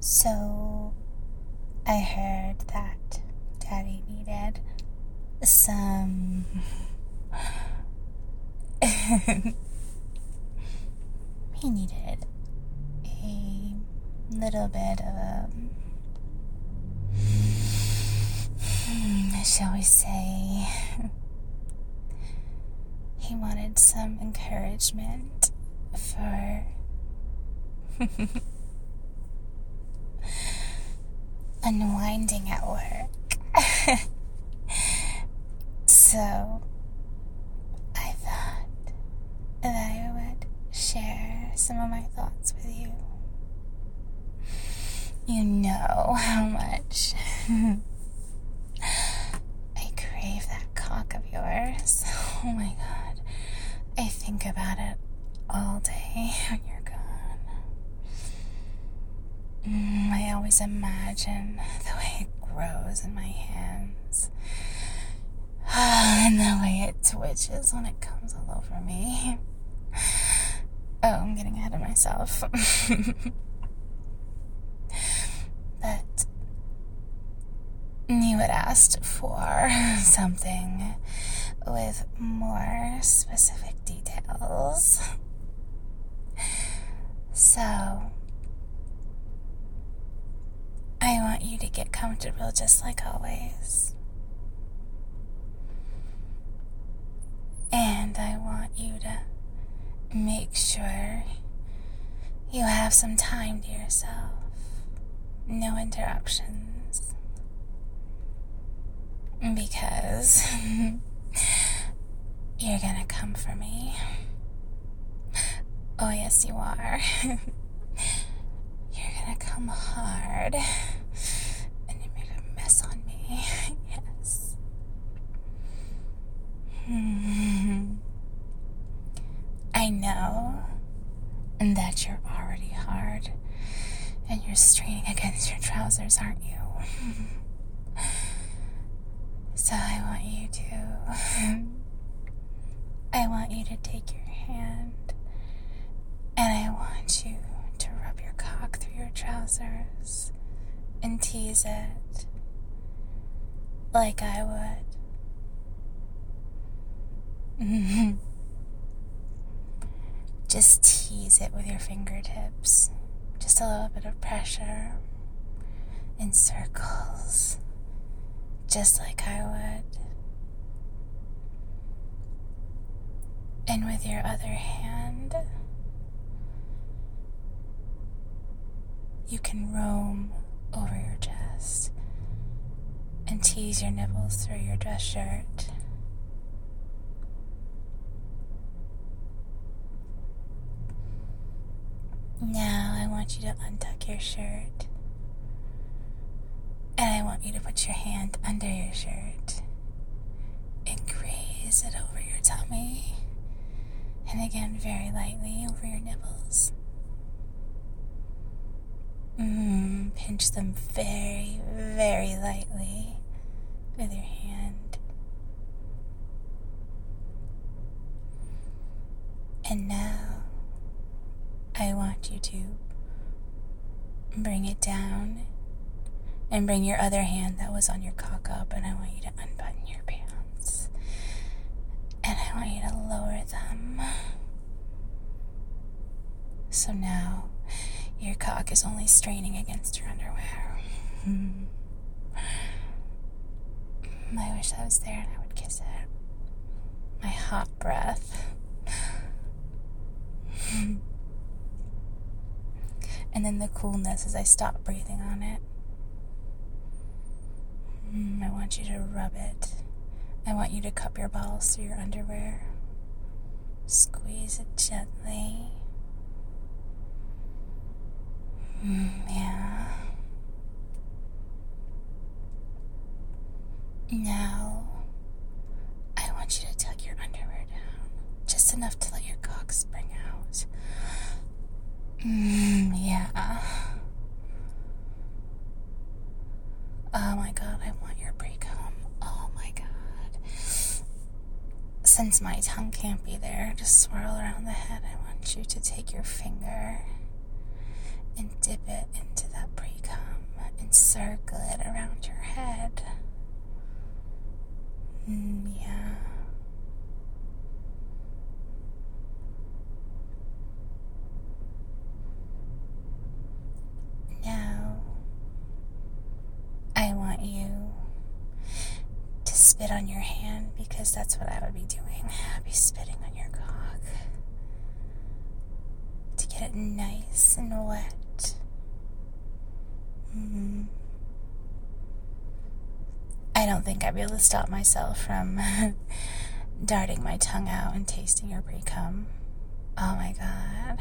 So, I heard that Daddy needed some. He needed a little bit of a. Shall we say. He wanted some encouragement for. Unwinding at work. So, I thought that I would share some of my thoughts with you. You know how much I crave that cock of yours. Oh my God. I think about it all day when you're gone. I always imagine the way it grows in my hands. And the way it twitches when it comes all over me. Oh, I'm getting ahead of myself. But you had asked for something with more specific details. So, I want you to get comfortable just like always. And I want you to make sure you have some time to yourself. No interruptions. Because you're gonna come for me. Oh, yes, you are. You're gonna come hard. And you make a mess on me. Yes. I know that you're already hard. And you're straining against your trousers, aren't you? So I want you to take your hand and I want you to rub your cock through your trousers and tease it like I would. Just tease it with your fingertips. Just a little bit of pressure in circles, just like I would. And with your other hand, you can roam over your chest and tease your nipples through your dress shirt. Now I want you to untuck your shirt. And I want you to put your hand under your shirt and graze it over your tummy. And again, very lightly over your nipples. Pinch them very, very lightly with your hand. And now, I want you to bring it down and bring your other hand that was on your cock up, and I want you to unbutton your pants. And I want you to lower them. So now, your cock is only straining against your underwear. I wish I was there and I would kiss it. My hot breath. And then the coolness as I stop breathing on it. I want you to rub it. I want you to cup your balls through your underwear. Squeeze it gently. Yeah. Now, I want you to tuck your underwear down. Just enough to let your cock spring out. Yeah. Oh my God, I want your pre-cum. Oh my God. Since my tongue can't be there to swirl around the head, I want you to take your finger and dip it into that pre-cum. circle it around your head. Yeah. Now, I want you to spit on your hand, because that's what I would be doing. I'd be spitting on your cock to get it nice and wet. I don't think I'd be able to stop myself from darting my tongue out and tasting your pre-cum. Oh my God.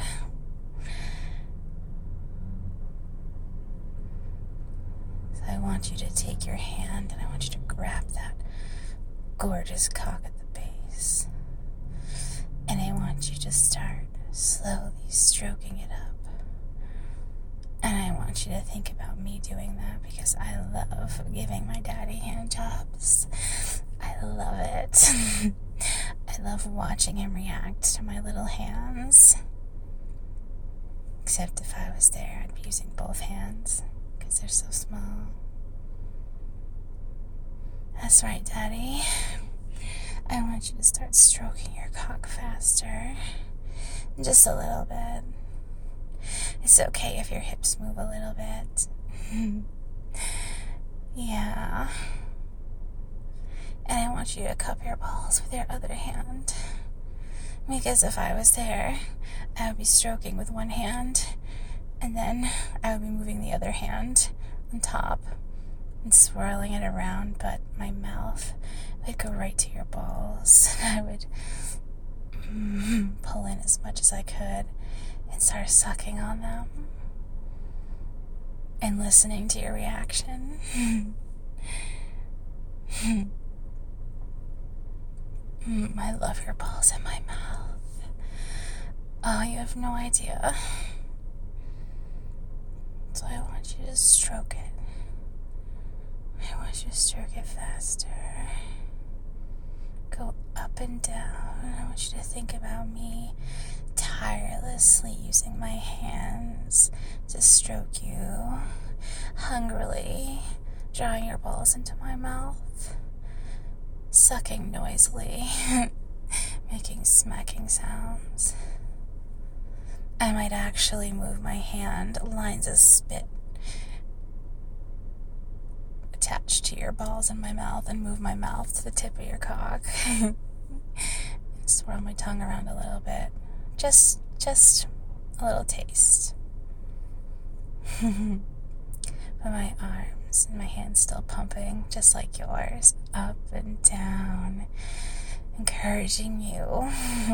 So I want you to take your hand and I want you to grab that gorgeous cock at the base. And I want you to start slowly stroking it up. And I want you to think about me doing that, because I love giving my daddy hand jobs. I love it. I love watching him react to my little hands. Except if I was there, I'd be using both hands, because they're so small. That's right, Daddy. I want you to start stroking your cock faster. Just a little bit. It's okay if your hips move a little bit. Yeah. And I want you to cup your balls with your other hand. Because if I was there, I would be stroking with one hand, and then I would be moving the other hand on top and swirling it around, but my mouth would go right to your balls. And I would pull in as much as I could and start sucking on them and listening to your reaction. I love your balls in my mouth. Oh, you have no idea. So I want you to stroke it. I want you to stroke it faster. Go up and down. I want you to think about me tirelessly using my hands to stroke you, hungrily drawing your balls into my mouth, sucking noisily, making smacking sounds. I might actually move my hand, lines of spit attached to your balls in my mouth, and move my mouth to the tip of your cock. Swirl my tongue around a little bit. Just a little taste. But my arms and my hands still pumping, just like yours, up and down, encouraging you.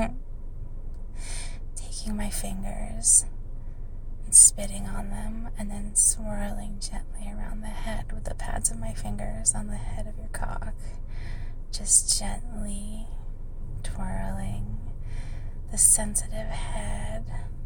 Taking my fingers and spitting on them, and then swirling gently around the head with the pads of my fingers on the head of your cock. Just gently twirling the sensitive head.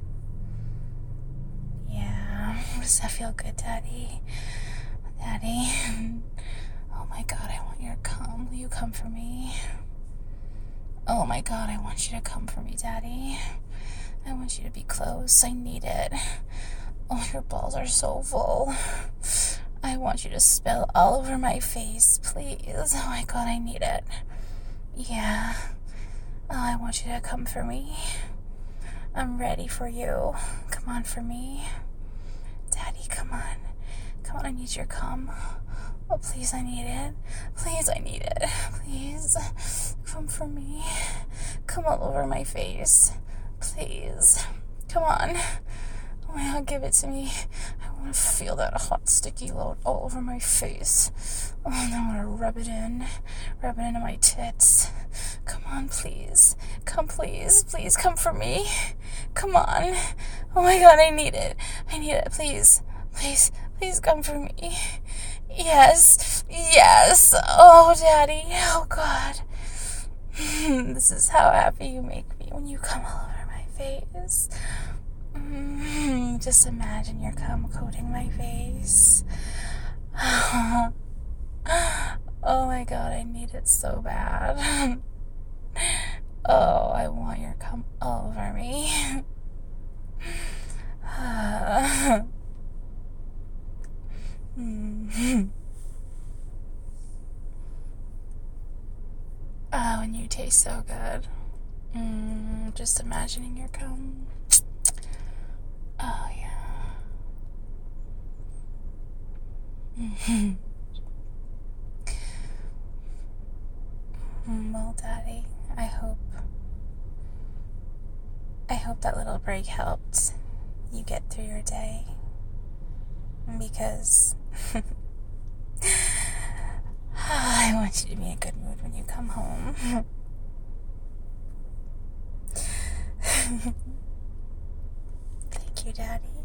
Yeah. Does that feel good, Daddy? Daddy? Oh my God, I want you to come. Will you come for me? Oh my God, I want you to come for me, Daddy. I want you to be close. I need it. Oh, your balls are so full. I want you to spill all over my face, please. Oh my God, I need it. Yeah. Oh, I want you to come for me. I'm ready for you. Come on for me. Daddy, come on. Come on, I need your cum. Oh, please, I need it. Please, I need it. Please, come for me. Come all over my face. Please. Come on. Oh my God, give it to me. I want to feel that hot, sticky load all over my face. Oh, and I want to rub it into my tits. Come on, please. Come, please. Please come for me. Come on. Oh my God, I need it. I need it. Please. Please. Please come for me. Yes. Yes. Oh, Daddy. Oh, God. This is how happy you make me when you come all over my face. Just imagine your cum coating my face. Oh my God, I need it so bad. Oh, I want your cum all over me. Mm. Oh, and you taste so good. Just imagining your cum. Oh, yeah. Well, Daddy, I hope that little break helped you get through your day. Because I want you to be in a good mood when you come home. Thank you, Daddy.